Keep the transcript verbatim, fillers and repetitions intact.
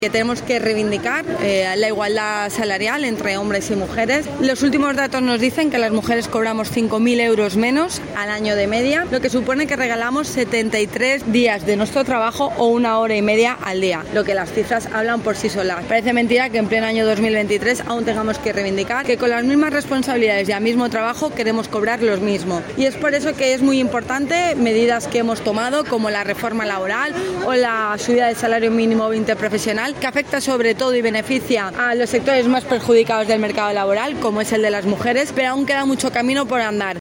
que tenemos que reivindicar eh, la igualdad salarial entre hombres y mujeres. Los últimos datos nos dicen que las mujeres cobramos cinco mil euros menos al año de media, lo que supone que regalamos setenta y tres días de nuestro trabajo o una hora y media al día, lo que las cifras hablan por sí solas. Parece mentira que en pleno año dos mil veintitrés aún tengamos que reivindicar que con las mismas responsabilidades y al mismo trabajo queremos cobrar lo mismo. Y es por eso que es muy importante medidas que hemos tomado como la reforma laboral o la subida del salario mínimo interprofesional, que afecta sobre todo y beneficia a los sectores más perjudicados del mercado laboral, como es el de las mujeres, pero aún queda mucho camino por andar.